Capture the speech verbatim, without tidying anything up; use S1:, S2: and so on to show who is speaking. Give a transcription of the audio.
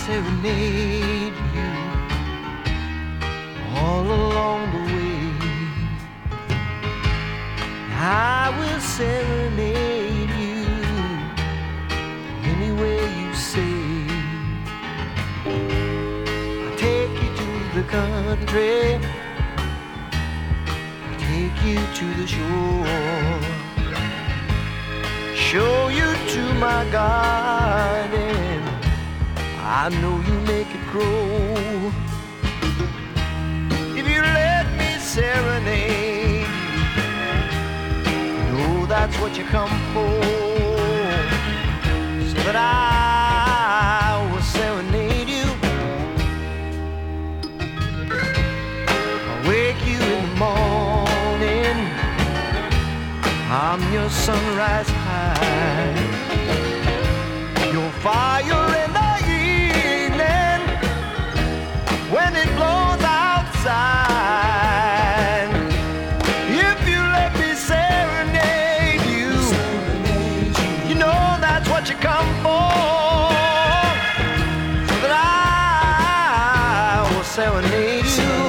S1: serenade you all along the way. I will serenade you any way you say. I'll take you to the country, I'll take you to the shore, show you to my garden, I know you make it grow. If you let me serenade you, know that's what you come for, so that I will serenade you. I'll wake you in the morning, I'm your sunrise high, your fire in the evening when it blows outside. If you let me serenade you, you know that's what you come for, so that I will serenade you.